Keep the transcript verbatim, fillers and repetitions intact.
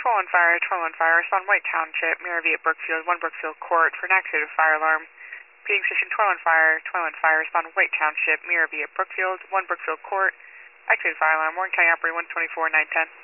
twelve one Fire, twelve one Fire, respond White Township, Mirror V at Brookfield, one Brookfield Court for an activated fire alarm. P Station twelve one Fire, twelve one Fire, respond White Township, Mirror V at Brookfield, one Brookfield Court, activated fire alarm, Warren County Operator one twenty-four nine ten.